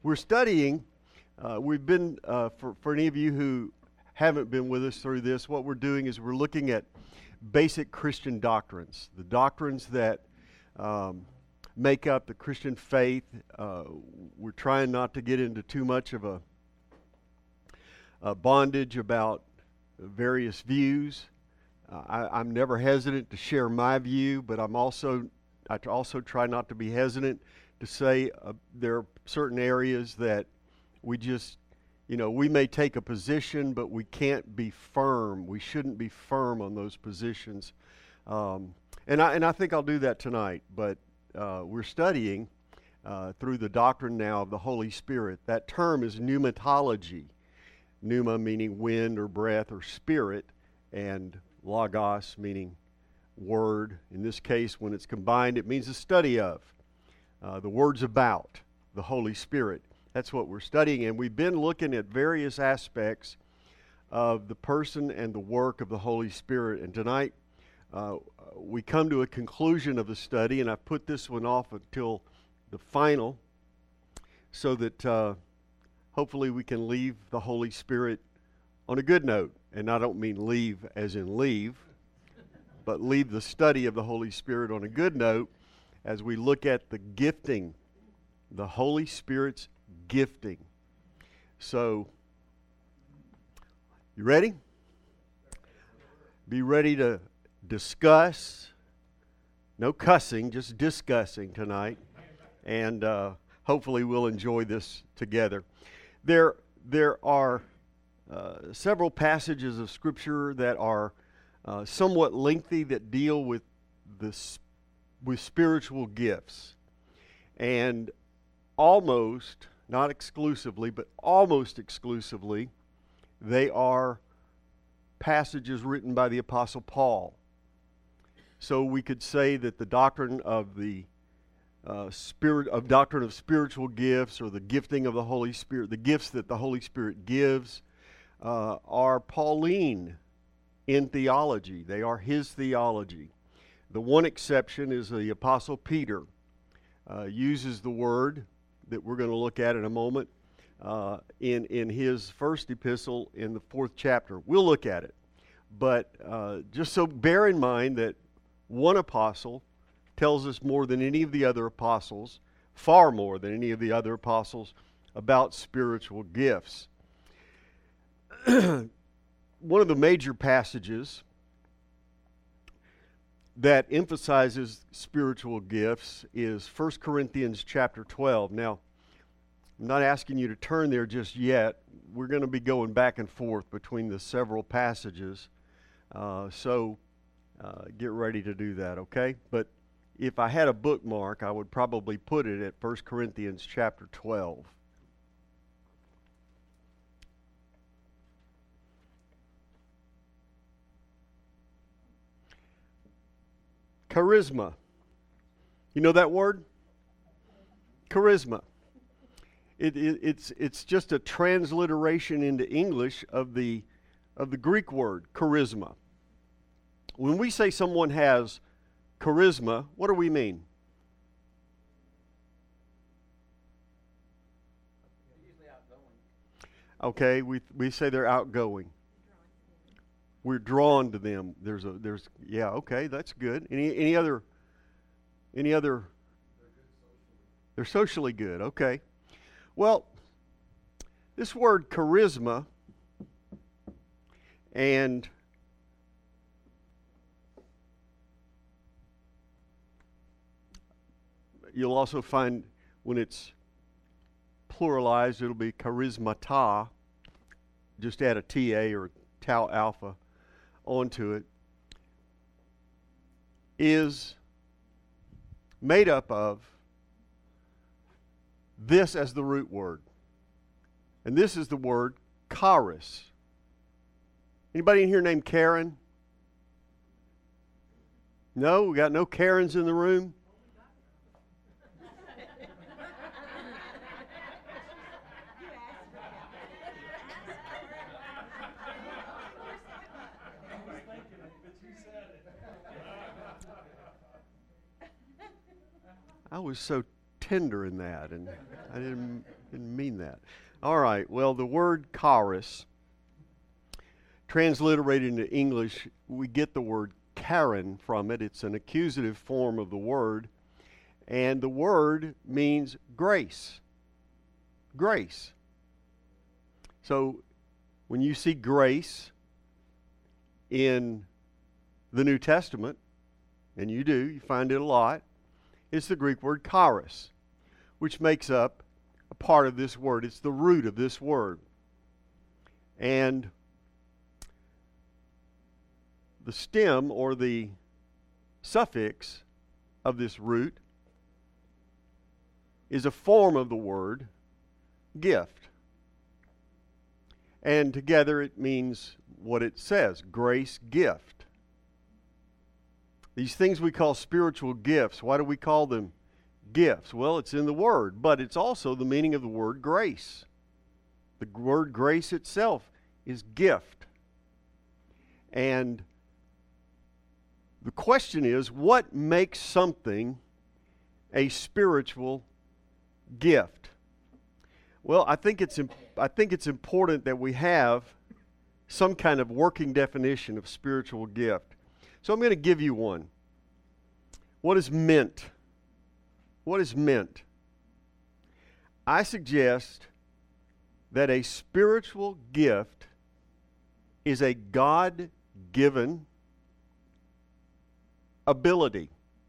We're studying, we've been, for any of you who haven't been with us through this, what we're doing is we're looking at basic Christian doctrines, the doctrines that make up the Christian faith. We're trying not to get into too much of a bondage about various views. I'm never hesitant to share my view, but I also try not to be hesitant to say there are certain areas that we just, we may take a position, but we can't be firm. We shouldn't be firm on those positions. And I think I'll do that tonight, but we're studying through the doctrine now of the Holy Spirit. That term is pneumatology. Pneuma meaning wind or breath or spirit, and logos meaning word. In this case, when it's combined, it means the study of. The words about the Holy Spirit. That's what we're studying, and we've been looking at various aspects of the person and the work of the Holy Spirit. And tonight, we come to a conclusion of the study, and I put this one off until the final so that hopefully we can leave the Holy Spirit on a good note. And I don't mean leave as in leave, but leave the study of the Holy Spirit on a good note as we look at the gifting, the Holy Spirit's gifting. So, you ready? Be ready to discuss. No cussing, just discussing tonight. And hopefully we'll enjoy this together. There are several passages of Scripture that are somewhat lengthy that deal with spiritual gifts. And almost, not exclusively, but almost exclusively, they are passages written by the Apostle Paul. So we could say that the doctrine of the doctrine of spiritual gifts, or the gifting of the Holy Spirit, the gifts that the Holy Spirit gives, are Pauline in theology. They are his theology. The one exception is the Apostle Peter. Uses the word that we're going to look at in a moment in his first epistle in the 4th chapter. We'll look at it. But just so bear in mind that one apostle tells us more than any of the other apostles, far more than any of the other apostles, about spiritual gifts. One of the major passages that emphasizes spiritual gifts is 1 Corinthians chapter 12. Now, I'm not asking you to turn there just yet. We're going to be going back and forth between the several passages. So get ready to do that, okay? But if I had a bookmark, I would probably put it at 1 Corinthians chapter 12. Charisma. You know that word? Charisma. It's just a transliteration into English of the Greek word charisma. When we say someone has charisma, what do we mean? Usually outgoing. Okay, we say they're outgoing. We're drawn to them. Okay, that's good. Any other? They're socially good. Okay. Well, this word charisma, and you'll also find when it's pluralized, it'll be charismata. Just add a TA or tau alpha onto it, is made up of this as the root word. And this is the word charis. Anybody in here named Karen? No? We got no Karens in the room? I was so tender in that, and I didn't Didn't mean that. All right. Well, the word charis, transliterated into English, we get the word Karen from it. It's an accusative form of the word. And the word means grace. Grace. So when you see grace in the New Testament, and you do, you find it a lot, it's the Greek word charis, which makes up a part of this word. It's the root of this word. And the stem or the suffix of this root is a form of the word gift. And together it means what it says, grace gift. These things we call spiritual gifts. Why do we call them gifts? Well, it's in the word, but it's also the meaning of the word grace. The word grace itself is gift. And the question is, what makes something a spiritual gift? Well, I think it's important that we have some kind of working definition of spiritual gift. So I'm going to give you one. What is mint? What is mint? I suggest that a spiritual gift is a God-given ability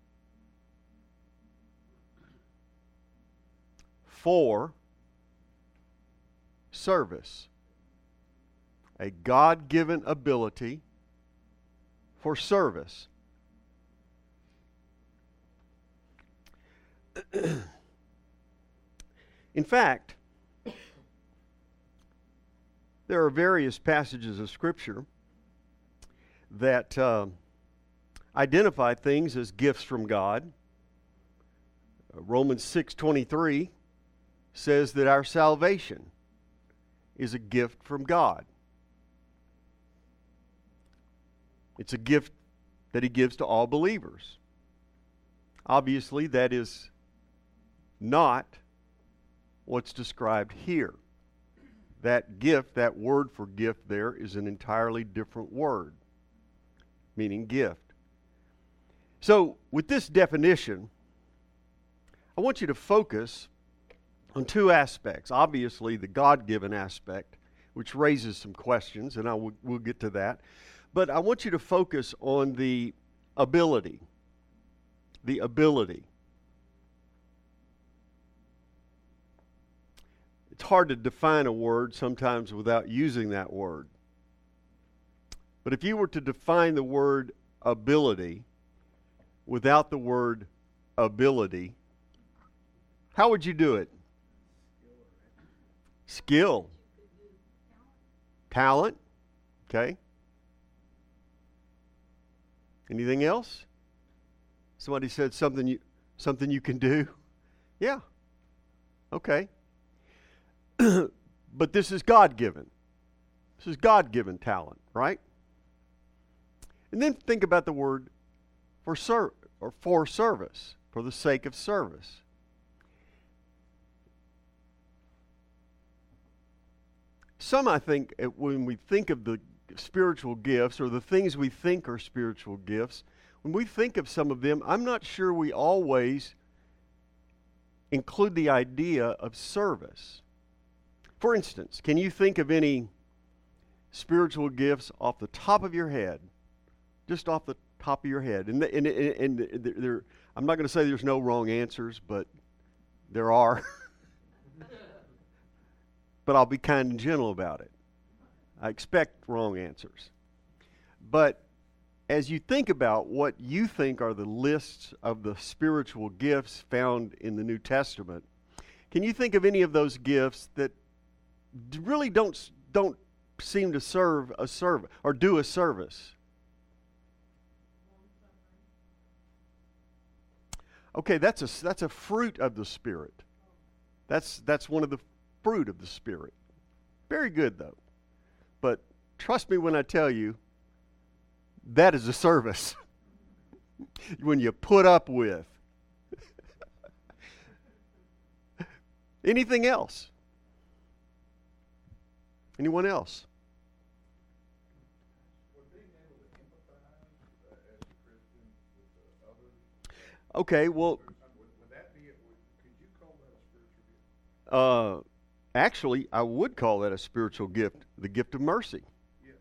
for service. A God-given ability for service. In fact, there are various passages of Scripture that identify things as gifts from God. Romans 6:23 says that our salvation is a gift from God. It's a gift that He gives to all believers. Obviously, that is not what's described here. That gift, that word for gift there, is an entirely different word, meaning gift. So, with this definition, I want you to focus on two aspects. Obviously, the God-given aspect, which raises some questions, and we'll get to that. But I want you to focus on the ability. The ability. It's hard to define a word sometimes without using that word. But if you were to define the word ability without the word ability, how would you do it? Skill. Talent. Okay. Anything else? Somebody said something you can do? Yeah. Okay. But this is God-given. This is God-given talent, right? And then think about the word for service, for the sake of service. Some, I think, when we think of the spiritual gifts or the things we think are spiritual gifts, when we think of some of them, I'm not sure we always include the idea of service. For instance, can you think of any spiritual gifts off the top of your head? Just off the top of your head. And I'm not going to say there's no wrong answers, but there are. But I'll be kind and gentle about it. I expect wrong answers. But as you think about what you think are the lists of the spiritual gifts found in the New Testament, can you think of any of those gifts that really don't seem to serve a service or do a service? Okay, that's a fruit of the Spirit. That's one of the fruit of the Spirit. Very good, though. But trust me when I tell you, that is a service. When you put up with. Anything else? Anyone else? Would being able to empathize as a Christian with others, Okay, well, would that be, could you call that a spiritual gift? actually, I would call that a spiritual gift, the gift of mercy. Yes.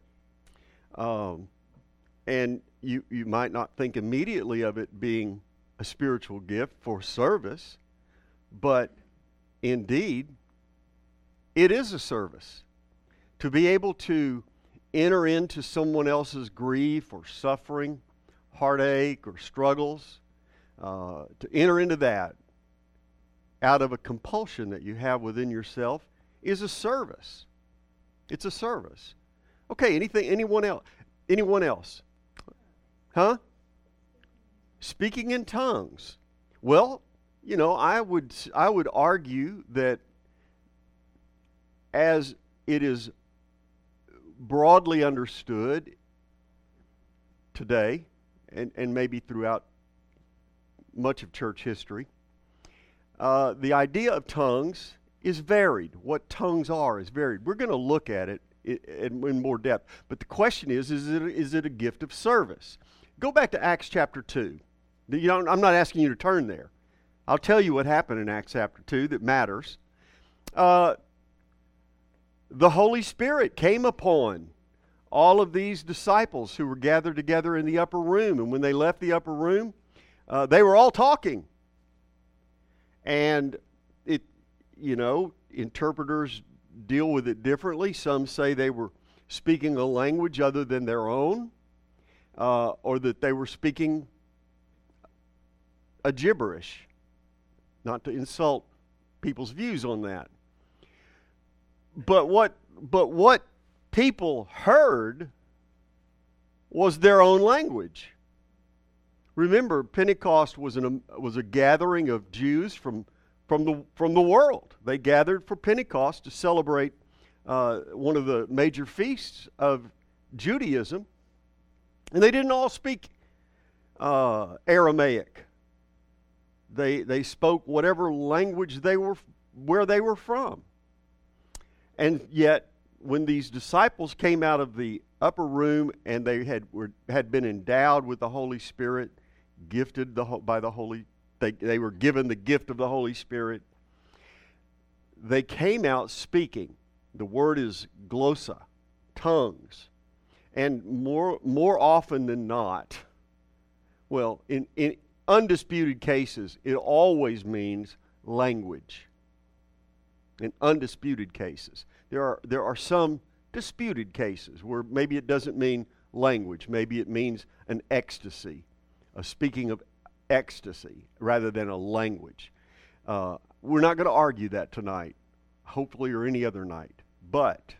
And you might not think immediately of it being a spiritual gift for service, but indeed, it is a service. To be able to enter into someone else's grief or suffering, heartache or struggles, to enter into that out of a compulsion that you have within yourself is a service. It's a service. Okay, anyone else? Anyone else? Huh? Speaking in tongues. Well, you know, I would argue that as it is broadly understood today, and maybe throughout much of church history, the idea of tongues is varied. What tongues are is varied. We're going to look at it in more depth. But the question is it a gift of service? Go back to Acts chapter 2. You know, I'm not asking you to turn there. I'll tell you what happened in Acts chapter 2 that matters. The Holy Spirit came upon all of these disciples who were gathered together in the upper room. And when they left the upper room, they were all talking. And interpreters deal with it differently. Some say they were speaking a language other than their own, or that they were speaking a gibberish. Not to insult people's views on that. But what people heard was their own language. Remember, Pentecost was a gathering of Jews from the world. They gathered for Pentecost to celebrate one of the major feasts of Judaism, and they didn't all speak Aramaic. They spoke whatever language where they were from. And yet, when these disciples came out of the upper room and they had been endowed with the Holy Spirit, gifted by the Holy, they were given the gift of the Holy Spirit, they came out speaking. The word is glossa, tongues. And more often than not, well, in undisputed cases, it always means language. In undisputed cases. There are some disputed cases where maybe it doesn't mean language. Maybe it means an ecstasy, a speaking of ecstasy rather than a language. We're not going to argue that tonight, hopefully, or any other night. But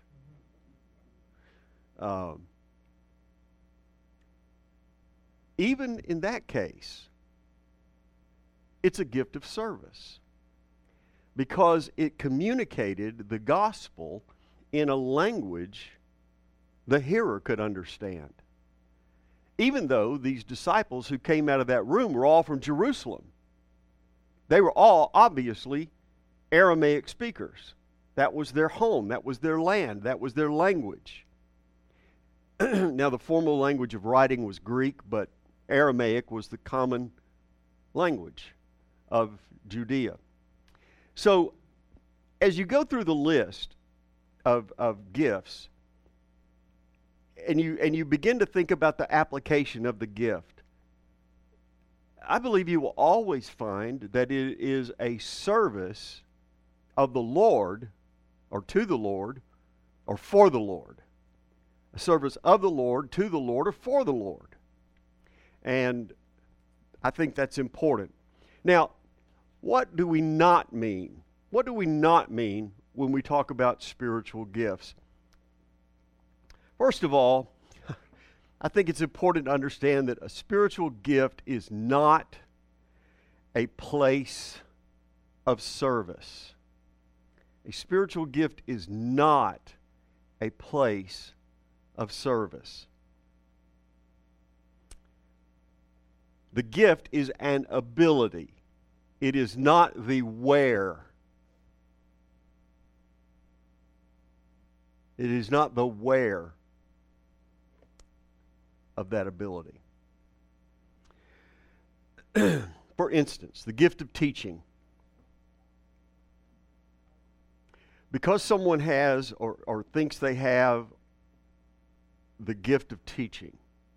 even in that case, it's a gift of service because it communicated the gospel in a language the hearer could understand. Even though these disciples who came out of that room were all from Jerusalem, they were all obviously Aramaic speakers. That was their home, that was their land, that was their language. Now, the formal language of writing was Greek, but Aramaic was the common language of Judea. So, as you go through the list of gifts, and you begin to think about the application of the gift, I believe you will always find that it is a service of the Lord, or to the Lord, or for the Lord. A service of the Lord, to the Lord, or for the Lord. And I think that's important. Now, what do we not mean? What do we not mean when we talk about spiritual gifts? First of all, I think it's important to understand that a spiritual gift is not a place of service. A spiritual gift is not a place of service. The gift is an ability. It is not the where. It is not the where of that ability. For instance, the gift of teaching. Because someone has or thinks they have the gift of teaching,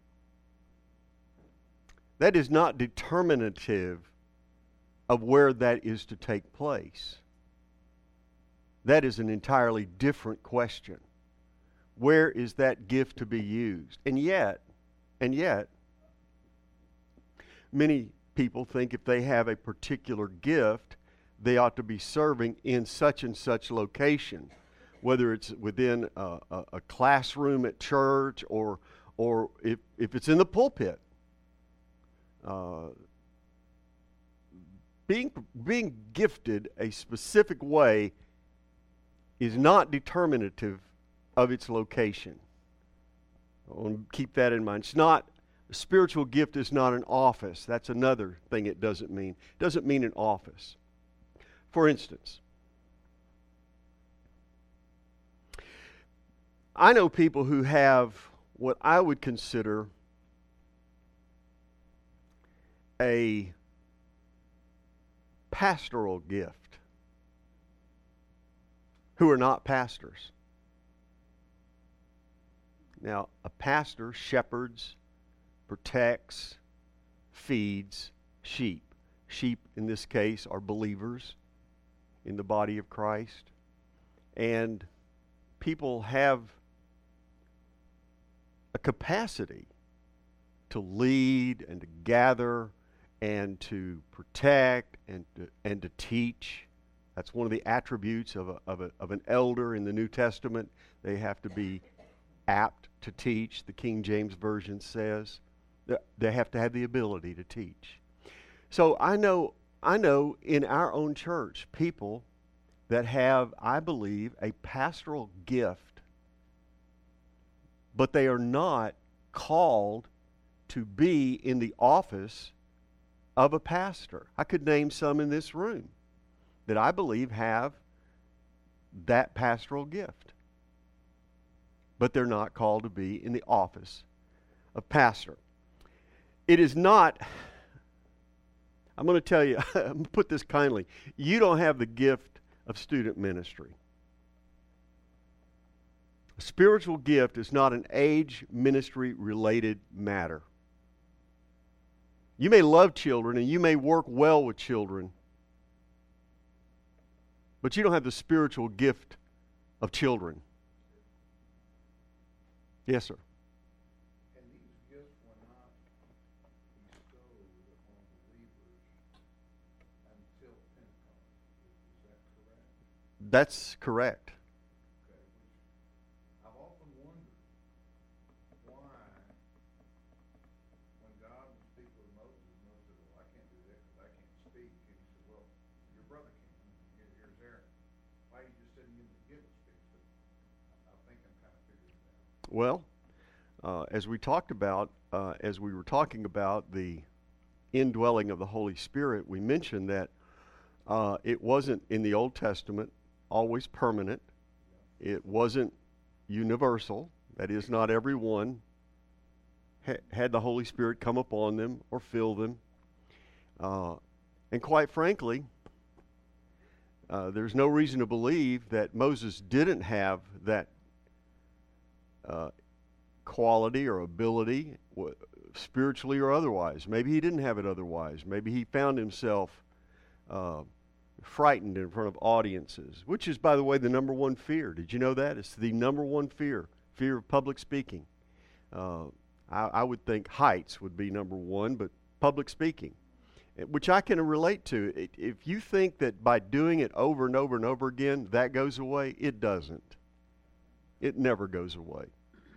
that is not determinative of where that is to take place. That is an entirely different question. Where is that gift to be used? And yet, many people think if they have a particular gift, they ought to be serving in such and such location, whether it's within a classroom at church or if it's in the pulpit. Being gifted a specific way is not determinative of its location. I want to keep that in mind. It's not, a spiritual gift is not an office. That's another thing it doesn't mean. It doesn't mean an office. For instance, I know people who have what I would consider a pastoral gift who are not pastors. Now, a pastor shepherds, protects, feeds sheep. Sheep, in this case, are believers in the body of Christ. And people have a capacity to lead and to gather and to protect and to teach. That's one of the attributes of an elder in the New Testament. They have to be apt to teach, the King James Version says. They have to have the ability to teach. So I know in our own church people that have, I believe, a pastoral gift, but they are not called to be in the office of a pastor. I could name some in this room that I believe have that pastoral gift, but they're not called to be in the office of pastor. It is not, I'm going to tell you, I'm going to put this kindly, you don't have the gift of student ministry. A spiritual gift is not an age ministry related matter. You may love children and you may work well with children, but you don't have the spiritual gift of children. Yes, sir. And these gifts were not bestowed upon believers until Pentecost. Is that correct? That's correct. Okay, which I've often wondered why, when God would speak with Moses, Moses said, well, I can't do that because I can't speak. And he said, well, your brother can. Here's Aaron. Why are you just sending him to give us speak? So I think I'm kind of figuring it out. Well, as we talked about, as we were talking about the indwelling of the Holy Spirit, we mentioned that it wasn't in the Old Testament always permanent. It wasn't universal. That is, not everyone had the Holy Spirit come upon them or fill them. And quite frankly, there's no reason to believe that Moses didn't have that quality or ability, spiritually or otherwise. Maybe he didn't have it otherwise. Maybe he found himself frightened in front of audiences, which is, by the way, the number one fear. Did you know that? It's the number one fear of public speaking. I would think heights would be number one, but public speaking, which I can relate to. If you think that by doing it over and over and over again, that goes away, it doesn't. It never goes away.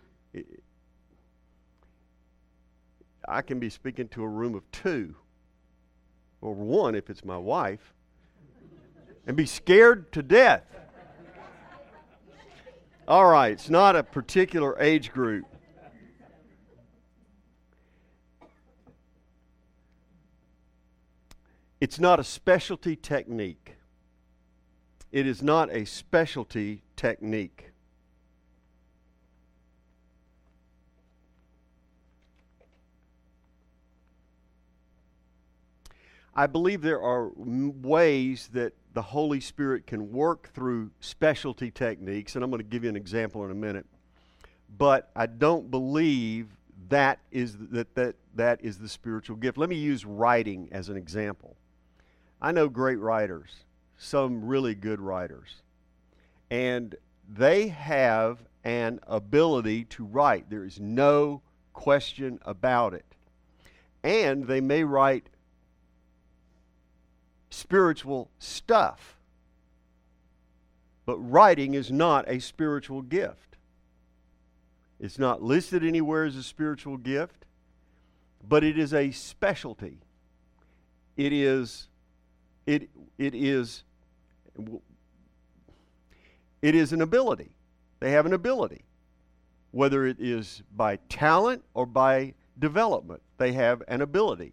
I can be speaking to a room of two, or one if it's my wife, and be scared to death. All right, it's not a particular age group. It's not a specialty technique. It is not a specialty technique. I believe there are ways that the Holy Spirit can work through specialty techniques, and I'm going to give you an example in a minute. But I don't believe that is the spiritual gift. Let me use writing as an example. I know great writers, some really good writers, and they have an ability to write. There is no question about it. And they may write spiritual stuff. But writing is not a spiritual gift. It's not listed anywhere as a spiritual gift, but it is a specialty. It is an ability. They have an ability. Whether it is by talent or by development, they have an ability.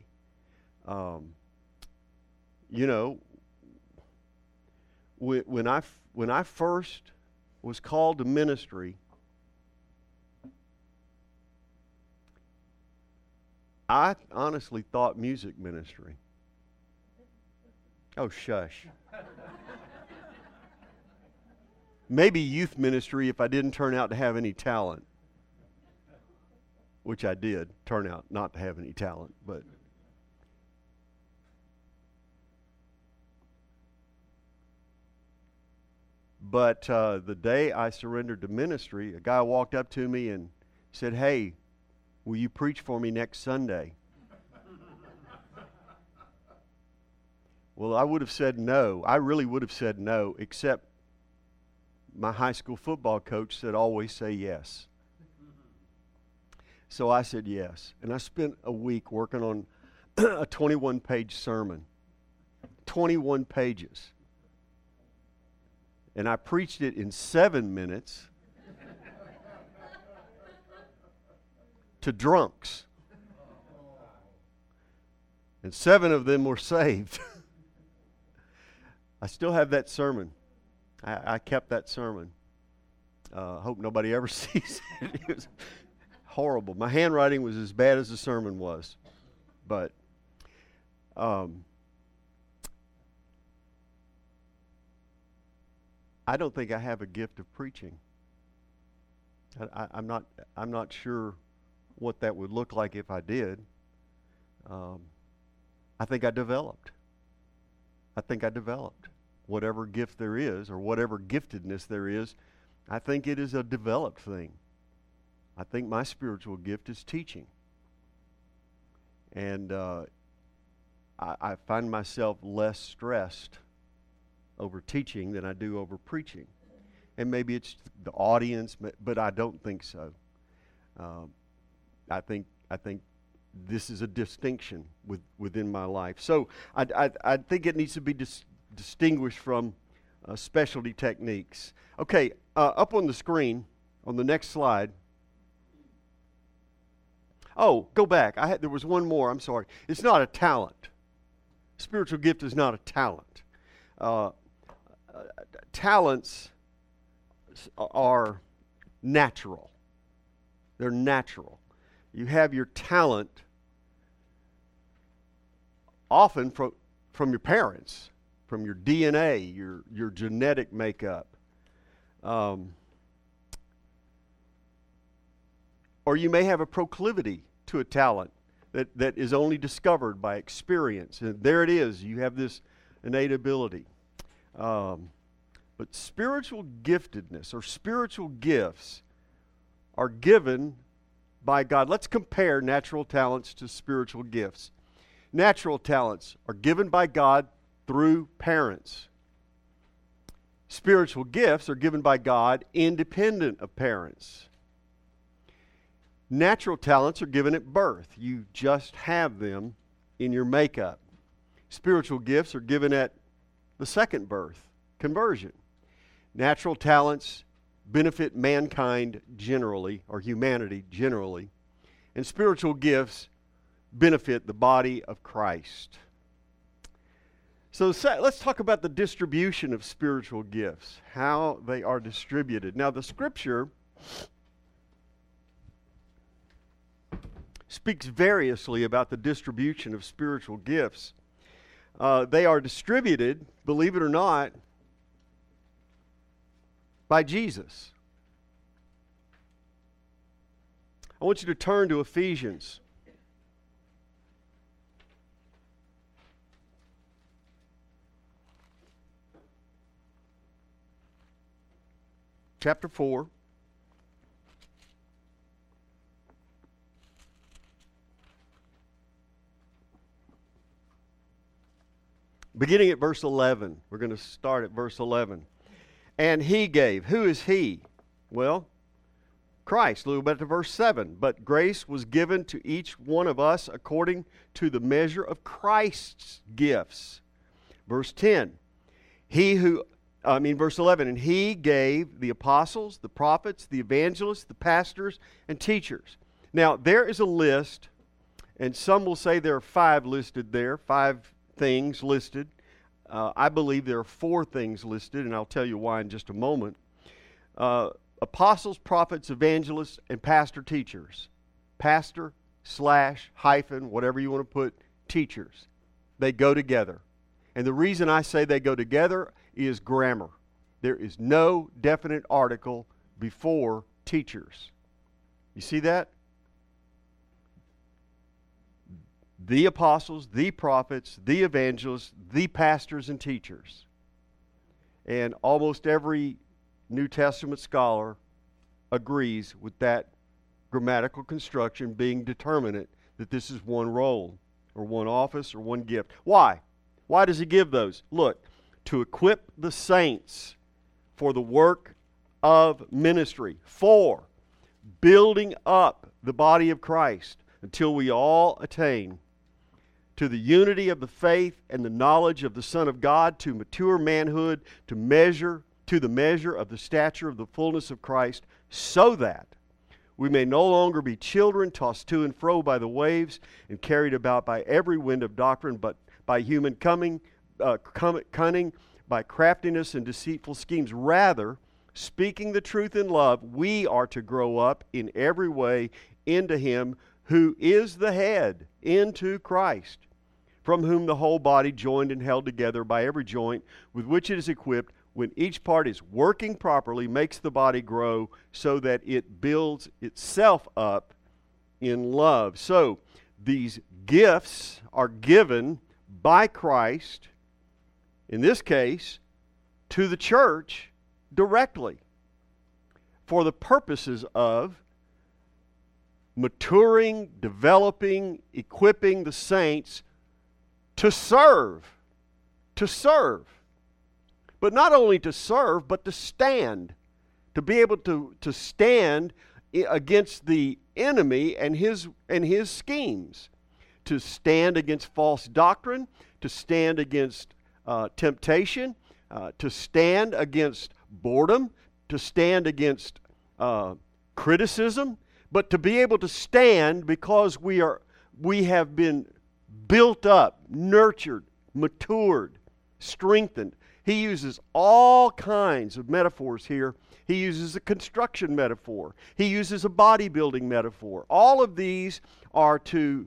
When I first was called to ministry, I honestly thought music ministry. Oh, shush. Maybe youth ministry if I didn't turn out to have any talent, which I did turn out not to have any talent, but the day I surrendered to ministry, a guy walked up to me and said, "Hey, will you preach for me next Sunday?" Well, I would have said no. I really would have said no, except my high school football coach said, "Always say yes." So I said yes. And I spent a week working on a 21-page sermon. 21 pages. And I preached it in 7 minutes to drunks. And 7 of them were saved. I still have that sermon. I kept that sermon. Hope nobody ever sees it. It was horrible. My handwriting was as bad as the sermon was. But I don't think I have a gift of preaching. I'm not sure what that would look like if I did. I think I developed. Whatever gift there is, or whatever giftedness there is, I think it is a developed thing. I think my spiritual gift is teaching. And I find myself less stressed over teaching than I do over preaching. And maybe it's the audience, but I don't think so. I think this is a distinction within my life. So I think it needs to be distinguished from specialty techniques. Okay, up on the screen, on the next slide. Oh, go back. There was one more. I'm sorry. It's not a talent. Spiritual gift is not a talent. Talents are natural. They're natural. You have your talent often from your parents, from your DNA, your genetic makeup. Or you may have a proclivity to a talent that is only discovered by experience. And there it is. You have this innate ability. But spiritual giftedness or spiritual gifts are given by God. Let's compare natural talents to spiritual gifts. Natural talents are given by God through parents. Spiritual gifts are given by God independent of parents. Natural talents are given at birth. You just have them in your makeup. Spiritual gifts are given at the second birth, conversion. Natural talents benefit mankind generally, or humanity generally, and spiritual gifts benefit the body of Christ. So let's talk about the distribution of spiritual gifts, how they are distributed. Now, the Scripture speaks variously about the distribution of spiritual gifts. they are distributed, believe it or not, by Jesus. I want you to turn to Ephesians. Chapter 4. Beginning at verse 11. We're going to start at verse 11. And he gave. Who is he? Well, Christ. Look back to verse 7. But grace was given to each one of us according to the measure of Christ's gifts. Verse 10. Verse 11. And he gave the apostles, the prophets, the evangelists, the pastors, and teachers. Now, there is a list, and some will say there are 5 listed there, 5 things listed. I believe there are 4 things listed, and I'll tell you why in just a moment. Apostles, prophets, evangelists, and pastor teachers. Pastor / hyphen, whatever you want to put, teachers. They go together. And the reason I say they go together is grammar. There is no definite article before teachers. You see that? The apostles, the prophets, the evangelists, the pastors and teachers. And almost every New Testament scholar agrees with that grammatical construction being determinate that this is one role or one office or one gift. Why? Why does he give those? Look, to equip the saints for the work of ministry, for building up the body of Christ until we all attain to the unity of the faith and the knowledge of the Son of God, to mature manhood, to the measure of the stature of the fullness of Christ, so that we may no longer be children tossed to and fro by the waves and carried about by every wind of doctrine, but by human cunning, by craftiness and deceitful schemes. Rather, speaking the truth in love, we are to grow up in every way into Him who is the head, into Christ, from whom the whole body, joined and held together by every joint with which it is equipped, when each part is working properly, makes the body grow so that it builds itself up in love. So, these gifts are given by Christ, in this case, to the church directly, for the purposes of maturing, developing, equipping the saints to serve. To serve. But not only to serve, but to stand. To be able to stand against the enemy and his schemes. To stand against false doctrine. To stand against temptation. To stand against boredom. To stand against criticism. But to be able to stand because we have been built up, nurtured, matured, strengthened. He uses all kinds of metaphors here. He uses a construction metaphor. He uses a bodybuilding metaphor. All of these are the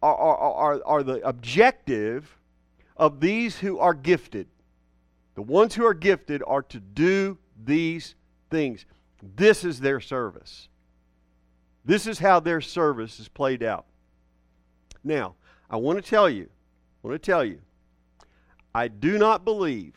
objective of these who are gifted. The ones who are gifted are to do these things. This is their service. This is how their service is played out. Now, I want to tell you, I do not believe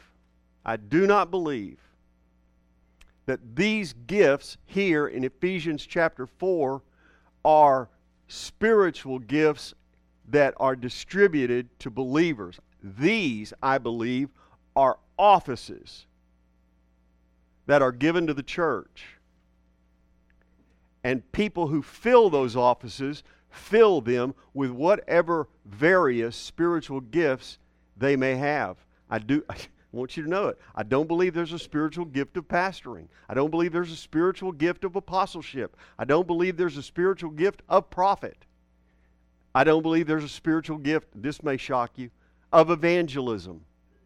that these gifts here in Ephesians chapter 4 are spiritual gifts that are distributed to believers. These, I believe, are offices that are given to the church. And people who fill those offices fill them with whatever various spiritual gifts they may have. I want you to know it. I don't believe there's a spiritual gift of pastoring. I don't believe there's a spiritual gift of apostleship. I don't believe there's a spiritual gift of prophet. I don't believe there's a spiritual gift, this may shock you, of evangelism.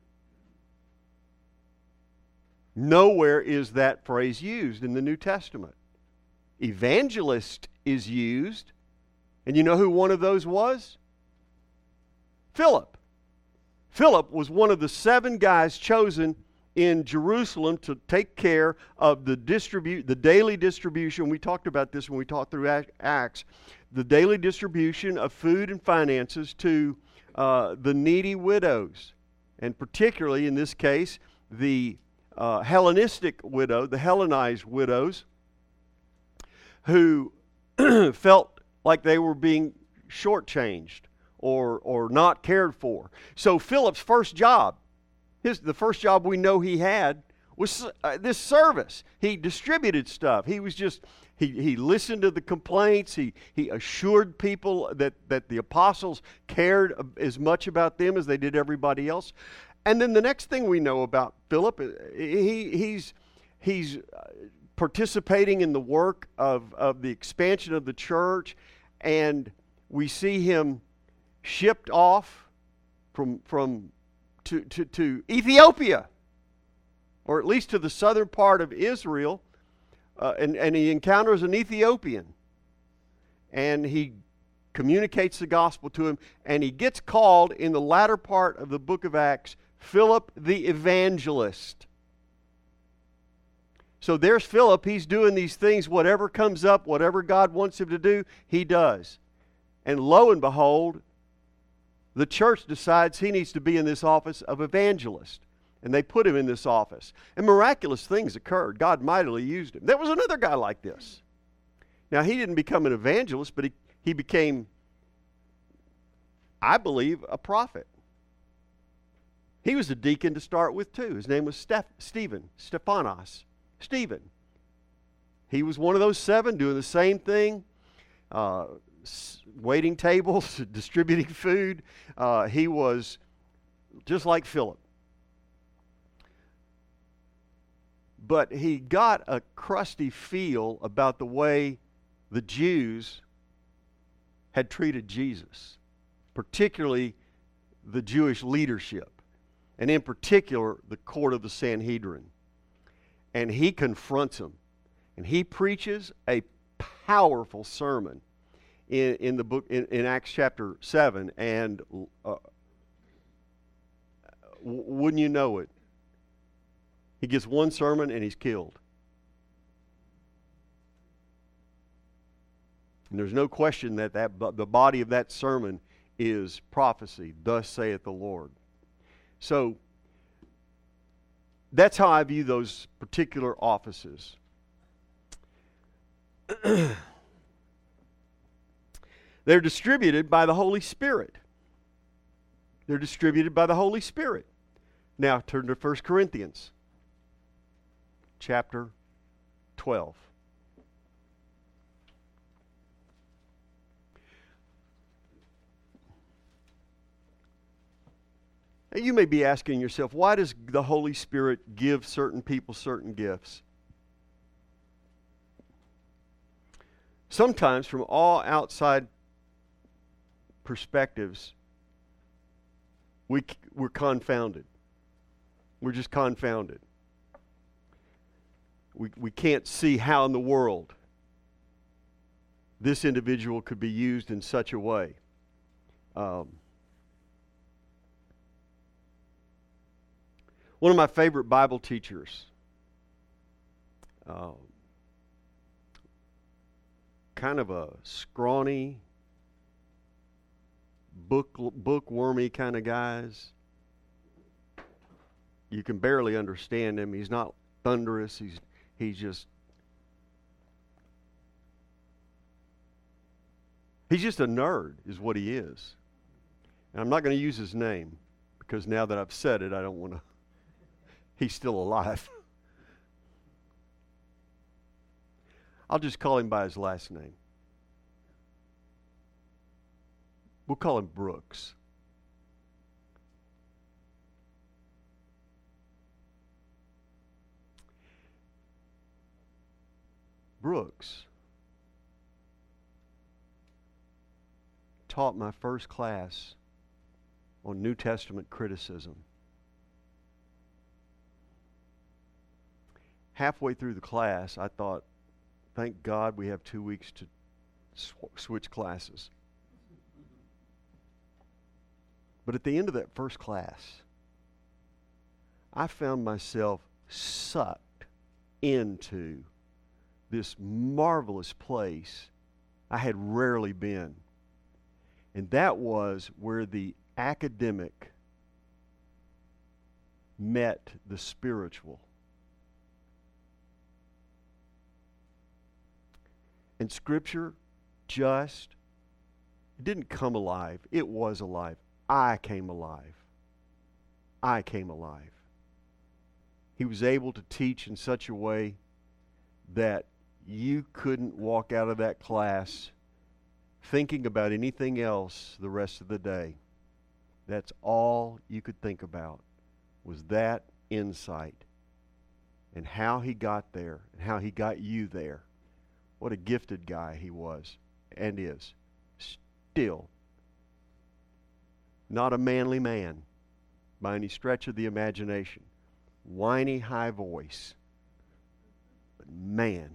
Nowhere is that phrase used in the New Testament. Evangelist is used, and you know who one of those was? Philip. Philip was one of the 7 guys chosen in Jerusalem to take care of the daily distribution. We talked about this when we talked through Acts. The daily distribution of food and finances to the needy widows. And particularly in this case, the Hellenistic widow, the Hellenized widows, who felt like they were being shortchanged or not cared for. So Philip's first job, the first job we know he had, was this service. He distributed stuff. He was just, he listened to the complaints. He assured people that the apostles cared as much about them as they did everybody else. And then the next thing we know about Philip, he's participating in the work of the expansion of the church, and we see him shipped off to Ethiopia, or at least to the southern part of Israel, and he encounters an Ethiopian, and he communicates the gospel to him, and he gets called in the latter part of the book of Acts, Philip the Evangelist. So there's Philip. He's doing these things. Whatever comes up, whatever God wants him to do, he does. And lo and behold, the church decides he needs to be in this office of evangelist. And they put him in this office. And miraculous things occurred. God mightily used him. There was another guy like this. Now, he didn't become an evangelist, but he became, I believe, a prophet. He was a deacon to start with, too. His name was Stephanos. Stephen. He was one of those 7 doing the same thing, waiting tables, distributing food. He was just like Philip. But he got a crusty feel about the way the Jews had treated Jesus, particularly the Jewish leadership, and in particular the court of the Sanhedrin. And he confronts them, and he preaches a powerful sermon in the book in Acts chapter 7, and wouldn't you know it, he gets one sermon and he's killed. And there's no question that the body of that sermon is prophecy. Thus saith the Lord. So that's how I view those particular offices. They're distributed by the Holy Spirit. They're distributed by the Holy Spirit. Now turn to 1 Corinthians chapter 12. Now, you may be asking yourself, why does the Holy Spirit give certain people certain gifts? Sometimes, from all outside perspectives, we're confounded. We're just confounded. We can't see how in the world this individual could be used in such a way. One of my favorite Bible teachers, kind of a scrawny, bookwormy kind of guys. You can barely understand him. He's not thunderous. He's just a nerd is what he is. And I'm not going to use his name because now that I've said it, I don't want to. He's still alive. I'll just call him by his last name. We'll call him Brooks. Brooks taught my first class on New Testament criticism. Halfway through the class, I thought, thank God we have 2 weeks to switch classes. But at the end of that first class, I found myself sucked into this marvelous place I had rarely been. And that was where the academic met the spiritual. And Scripture just didn't come alive. It was alive. I came alive. I came alive. He was able to teach in such a way that you couldn't walk out of that class thinking about anything else the rest of the day. That's all you could think about, was that insight and how he got there and how he got you there. What a gifted guy he was and is. Still not a manly man by any stretch of the imagination. Whiny, high voice. But man,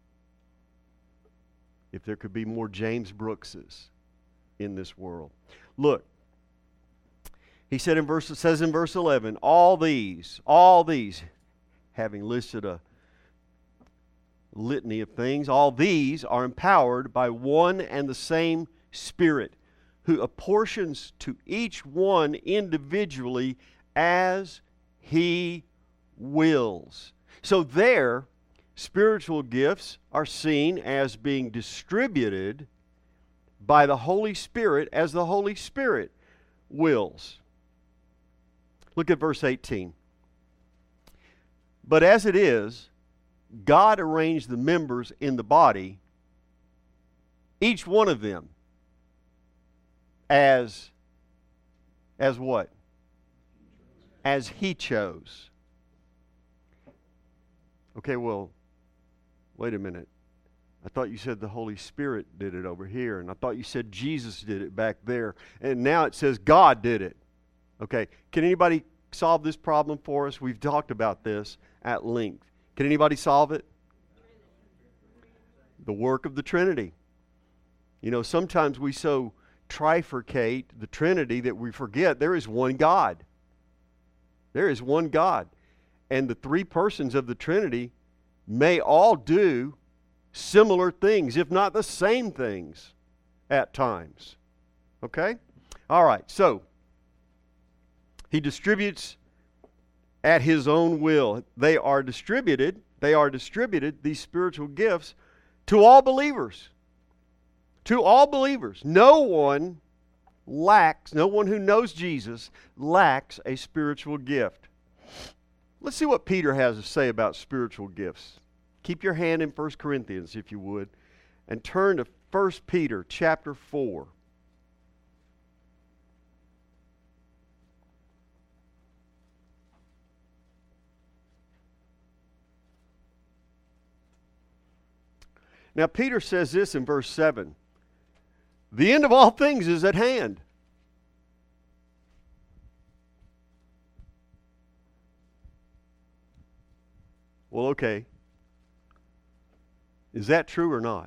if there could be more James Brookses in this world. Look, he said says in verse 11, all these, having listed a litany of things, all these are empowered by one and the same Spirit, who apportions to each one individually as He wills. So there, spiritual gifts are seen as being distributed by the Holy Spirit as the Holy Spirit wills. Look at verse 18. But as it is, God arranged the members in the body, each one of them, as what? As He chose. Okay, well, wait a minute. I thought you said the Holy Spirit did it over here, and I thought you said Jesus did it back there, and now it says God did it. Okay, can anybody solve this problem for us? We've talked about this at length. Can anybody solve it? The work of the Trinity. You know, sometimes we so trifurcate the Trinity that we forget there is one God. There is one God. And the three persons of the Trinity may all do similar things, if not the same things at times. Okay? All right, so He distributes at His own will. They are distributed, these spiritual gifts, to all believers. To all believers. No one who knows Jesus lacks a spiritual gift. Let's see what Peter has to say about spiritual gifts. Keep your hand in 1 Corinthians, if you would, and turn to 1 Peter chapter 4. Now, Peter says this in verse 7. The end of all things is at hand. Well, okay. Is that true or not?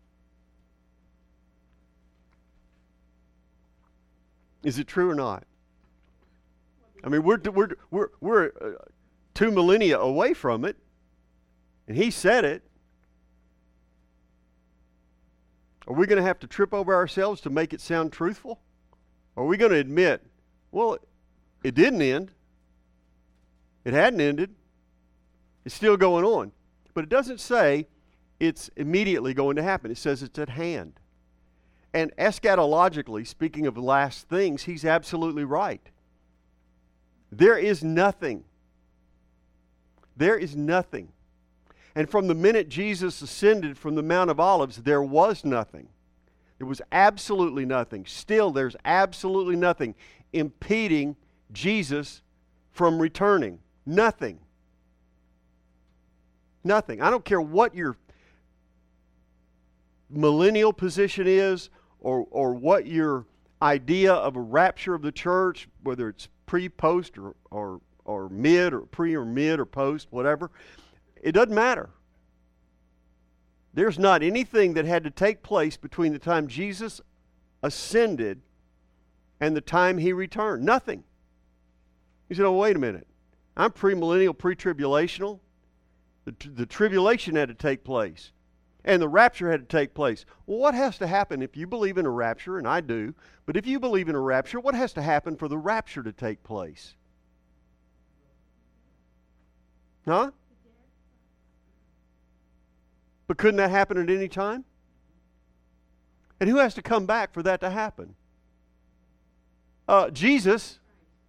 Is it true or not? I mean, we're 2 millennia away from it, and he said it. Are we going to have to trip over ourselves to make it sound truthful? Are we going to admit, well, it didn't end. It hadn't ended. It's still going on. But it doesn't say it's immediately going to happen. It says it's at hand. And eschatologically, speaking of last things, he's absolutely right. There is nothing. There is nothing. And from the minute Jesus ascended from the Mount of Olives, there was nothing. There was absolutely nothing. Still, there's absolutely nothing impeding Jesus from returning. Nothing. Nothing. I don't care what your millennial position is or what your idea of a rapture of the church, whether it's pre, post, or mid, or pre, or mid, or post, whatever. It doesn't matter. There's not anything that had to take place between the time Jesus ascended and the time He returned? Nothing. He said, oh, wait a minute. I'm premillennial, pre-tribulational. The tribulation had to take place. And the rapture had to take place. Well, what has to happen if you believe in a rapture? And I do. But if you believe in a rapture, what has to happen for the rapture to take place? Huh? But couldn't that happen at any time? And who has to come back for that to happen? Jesus.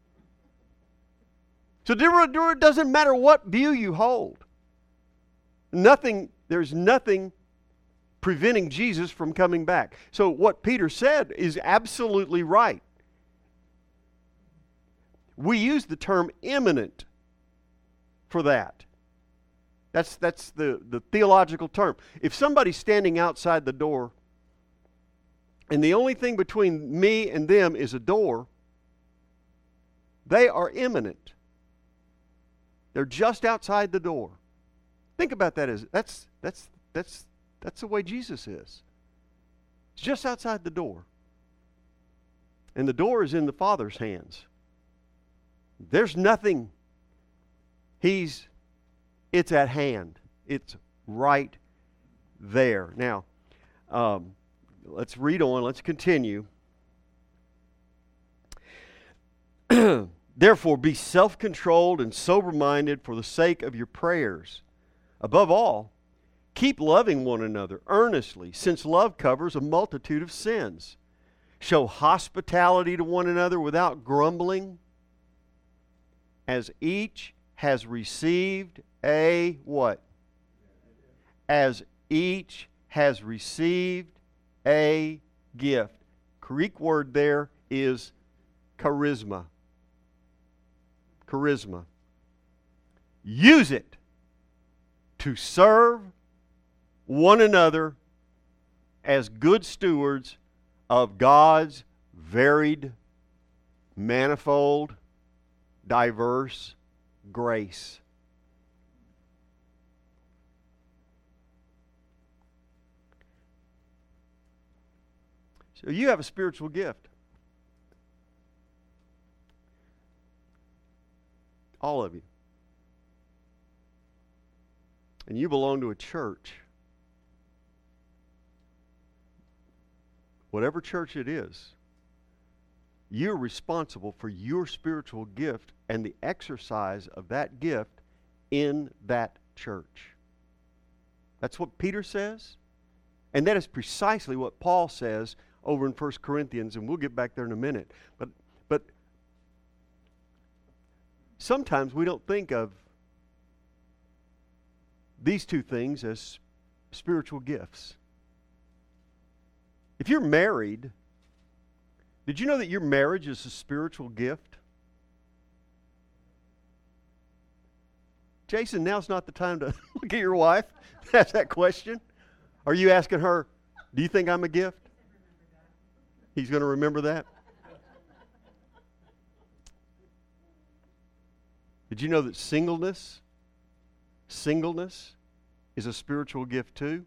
So it doesn't matter what view you hold. There's nothing preventing Jesus from coming back. So what Peter said is absolutely right. We use the term imminent for that. That's the theological term. If somebody's standing outside the door and the only thing between me and them is a door, they are imminent. They're just outside the door. Think about that as that's the way Jesus is. It's just outside the door. And the door is in the Father's hands. There's nothing. It's at hand. It's right there. Now, let's read on. Let's continue. Therefore, be self-controlled and sober-minded for the sake of your prayers. Above all, keep loving one another earnestly, since love covers a multitude of sins. Show hospitality to one another without grumbling, as each has received a what? As each has received a gift. Greek word there is charisma. Charisma. Use it to serve one another as good stewards of God's varied, manifold, diverse grace. So you have a spiritual gift. All of you. And you belong to a church. Whatever church it is, you're responsible for your spiritual gift and the exercise of that gift in that church. That's what Peter says. And that is precisely what Paul says over in 1 Corinthians, and we'll get back there in a minute. But sometimes we don't think of these two things as spiritual gifts. If you're married, did you know that your marriage is a spiritual gift? Jason, now's not the time to look at your wife, ask that question. Are you asking her, do you think I'm a gift? He's going to remember that? Did you know that singleness is a spiritual gift too?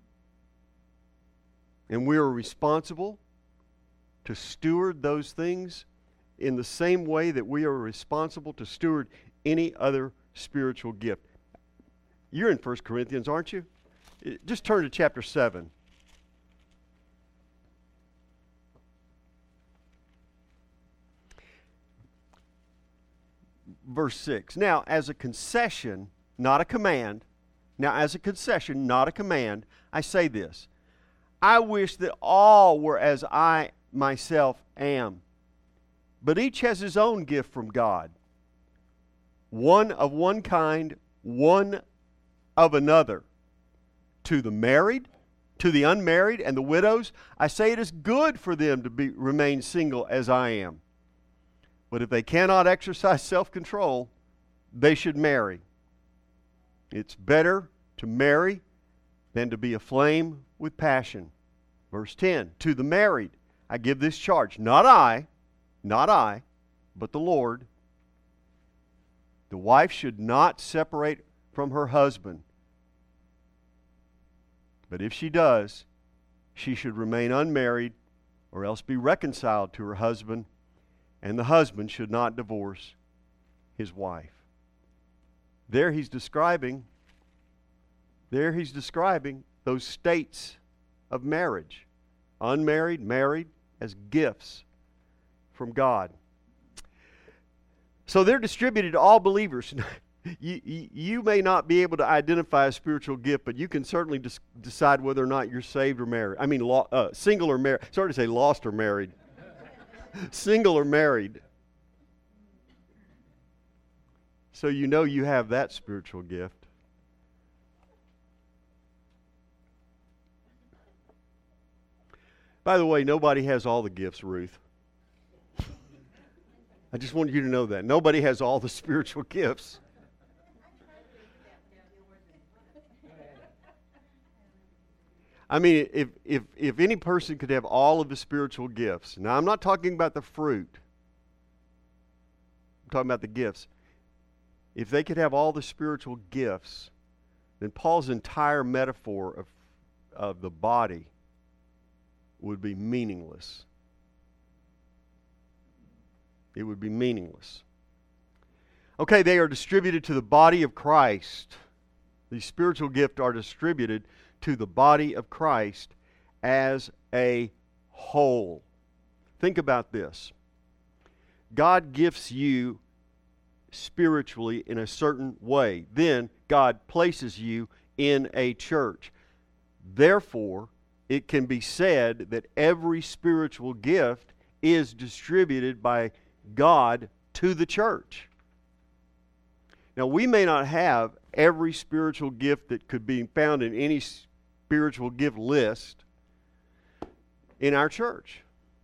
And we are responsible to steward those things in the same way that we are responsible to steward any other spiritual gift. You're in 1 Corinthians, aren't you? Just turn to chapter 7. Verse 6. Now, as a concession, not a command, I say this. I wish that all were as I myself am. But each has his own gift from God. One of one kind, one of another. To the married, to the unmarried, and the widows, I say it is good for them to remain single as I am. But if they cannot exercise self-control, they should marry. It's better to marry than to be aflame with passion. Verse 10, to the married, I give this charge, not I, but the Lord. The wife should not separate from her husband. But if she does, she should remain unmarried or else be reconciled to her husband, and the husband should not divorce his wife. There he's describing those states of marriage. Unmarried, married, as gifts from God. So they're distributed to all believers. You may not be able to identify a spiritual gift, but you can certainly decide whether or not you're saved or married. I mean, single or married. Sorry to say lost or married. Single or married. So you know you have that spiritual gift. By the way, nobody has all the gifts, Ruth. I just wanted you to know that. Nobody has all the spiritual gifts. I mean, if any person could have all of the spiritual gifts, now I'm not talking about the fruit. I'm talking about the gifts. If they could have all the spiritual gifts, then Paul's entire metaphor of the body would be meaningless. It would be meaningless. Okay, they are distributed to the body of Christ. These spiritual gifts are distributed to the body of Christ as a whole. Think about this. God gifts you spiritually in a certain way. Then God places you in a church. Therefore, it can be said that every spiritual gift is distributed by God to the church. Now, we may not have every spiritual gift that could be found in any spiritual gift list in our church.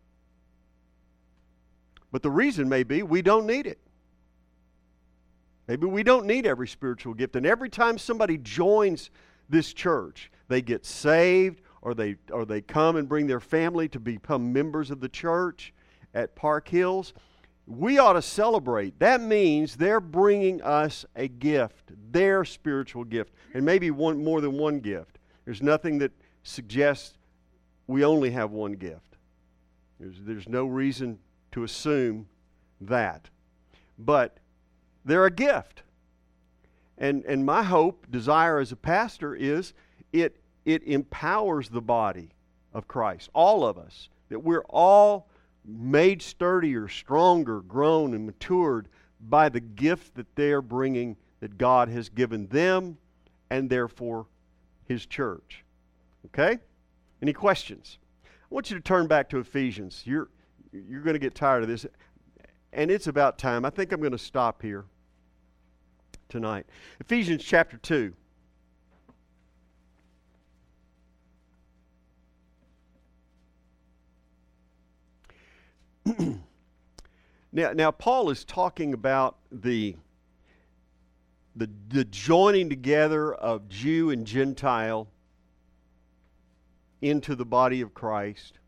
But the reason may be we don't need it. Maybe we don't need every spiritual gift. And every time somebody joins this church, they get saved, or they come and bring their family to become members of the church at Park Hills, we ought to celebrate. That means they're bringing us a gift, their spiritual gift, and maybe more than one gift. There's nothing that suggests we only have one gift. There's no reason to assume that. But they're a gift. And my hope, desire as a pastor is it empowers the body of Christ, all of us, that we're all made sturdier, stronger, grown, and matured by the gift that they're bringing, that God has given them, and therefore His church. Okay? Any questions? I want you to turn back to Ephesians. You're going to get tired of this, and it's about time. I think I'm going to stop here tonight. Ephesians chapter 2. Now, Paul is talking about the joining together of Jew and Gentile into the body of Christ.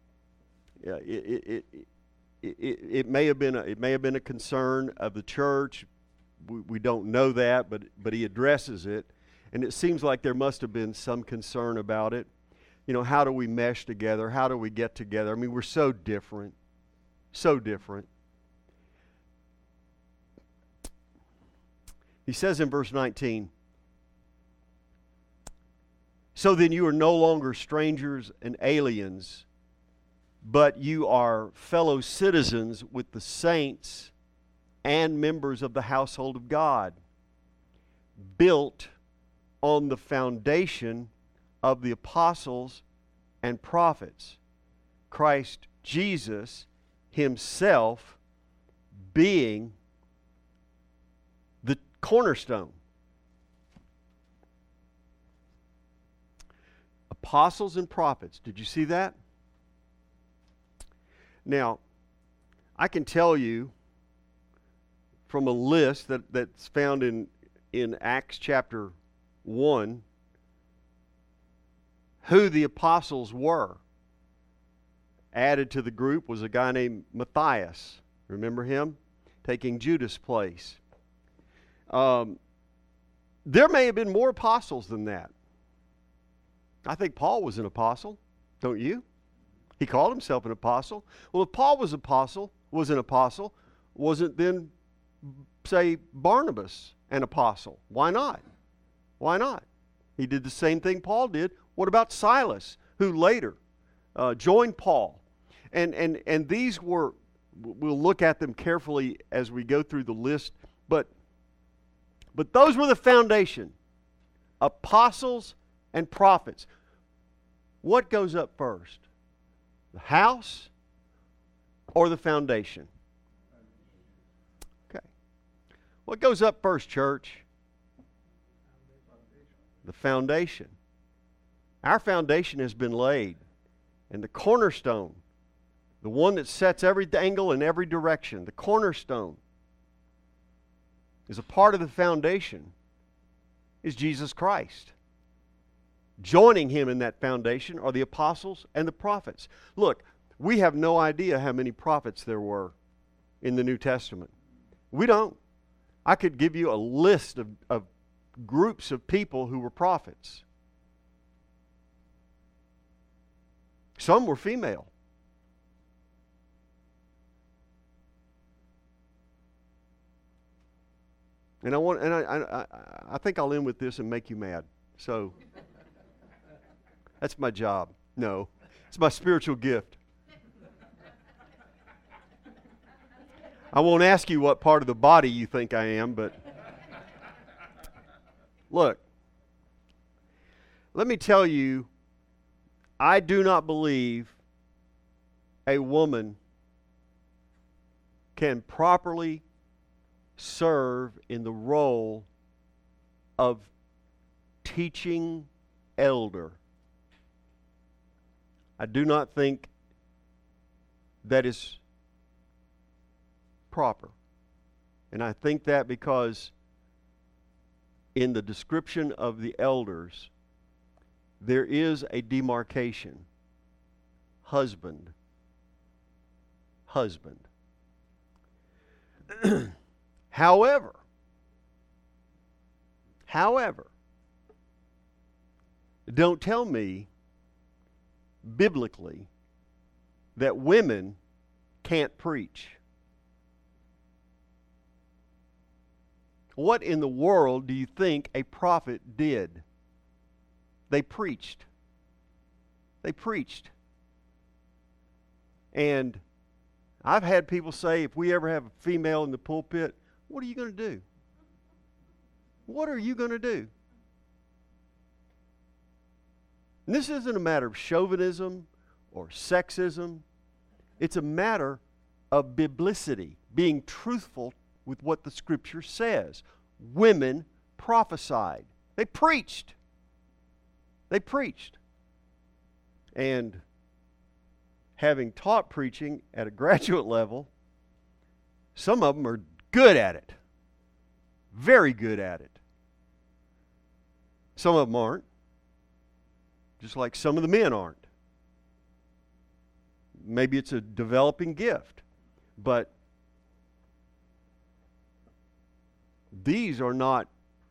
It may have been a concern of the church. We don't know that, but he addresses it, and it seems like there must have been some concern about it. You know, how do we mesh together? How do we get together? I mean, we're so different. So different. He says in verse 19, "So then you are no longer strangers and aliens, but you are fellow citizens with the saints and members of the household of God, built on the foundation of the apostles and prophets, Christ Jesus Himself being the cornerstone." Apostles and prophets. Did you see that? Now, I can tell you from a list that's found in Acts chapter 1 who the apostles were. Added to the group was a guy named Matthias. Remember him? Taking Judas' place. There may have been more apostles than that. I think Paul was an apostle, don't you? He called himself an apostle. Well, if Paul was an apostle, wasn't then, say, Barnabas an apostle? Why not? Why not? He did the same thing Paul did. What about Silas, who later joined Paul? And these were, we'll look at them carefully as we go through the list, but those were the foundation. Apostles and prophets. What goes up first? The house or the foundation? Okay. What goes up first, church? The foundation. Our foundation has been laid. And the cornerstone, the one that sets every angle in every direction, the cornerstone is a part of the foundation, is Jesus Christ. Joining him in that foundation are the apostles and the prophets. Look, we have no idea how many prophets there were in the New Testament. We don't. I could give you a list of groups of people who were prophets. Some were female. And I think I'll end with this and make you mad. So that's my job. No, it's my spiritual gift. I won't ask you what part of the body you think I am, but look, let me tell you, I do not believe a woman can properly serve in the role of teaching elder. I do not think that is proper. And I think that because in the description of the elders, there is a demarcation. Husband. However, don't tell me biblically that women can't preach. What in the world do you think a prophet did? They preached. And I've had people say, if we ever have a female in the pulpit, what are you going to do? What are you going to do? And this isn't a matter of chauvinism or sexism. It's a matter of biblicity, being truthful with what the Scripture says. Women prophesied. They preached. And having taught preaching at a graduate level, some of them are good at it. Very good at it. Some of them aren't. Just like some of the men aren't. Maybe it's a developing gift. But these are not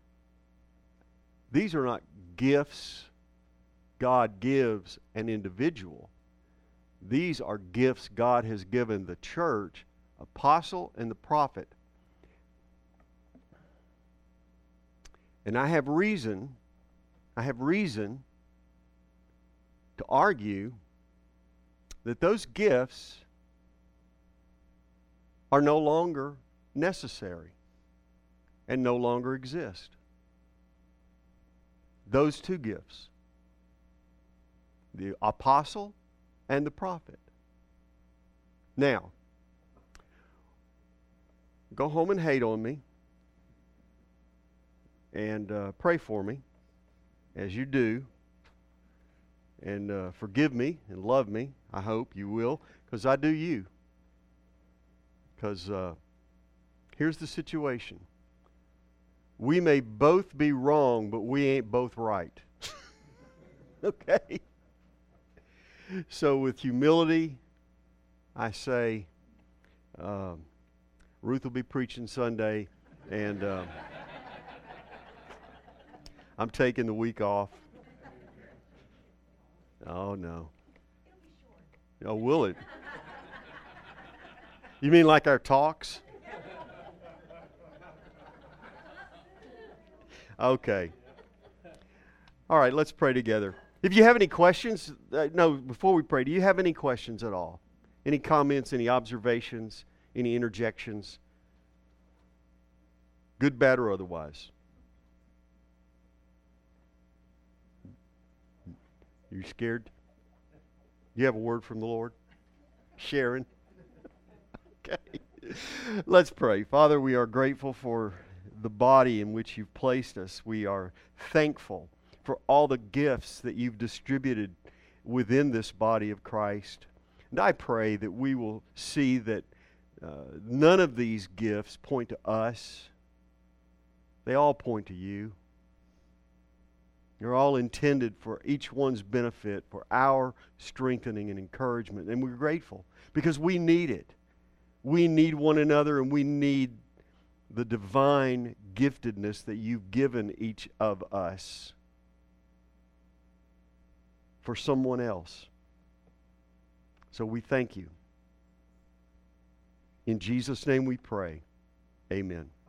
gifts God gives an individual. These are gifts God has given the church, apostle and the prophet. And I have reason to argue that those gifts are no longer necessary and no longer exist. Those two gifts, the apostle and the prophet. Now, go home and hate on me and pray for me as you do, and forgive me and love me. I hope you will, because I do you. Because here's the situation. We may both be wrong, but we ain't both right. Okay? So with humility, I say, Ruth will be preaching Sunday, and I'm taking the week off. Oh, no. Oh, will it? You mean like our talks? Okay. All right, let's pray together. If you have any questions, no, before we pray, do you have any questions at all? Any comments, any observations, any interjections? Good, bad, or otherwise? You scared? You have a word from the Lord? Sharon? Okay. Let's pray. Father, we are grateful for the body in which you've placed us. We are thankful for all the gifts that you've distributed within this body of Christ. And I pray that we will see that none of these gifts point to us. They all point to you. They're all intended for each one's benefit, for our strengthening and encouragement. And we're grateful because we need it. We need one another, and we need the divine giftedness that you've given each of us for someone else. So we thank you. In Jesus' name we pray. Amen.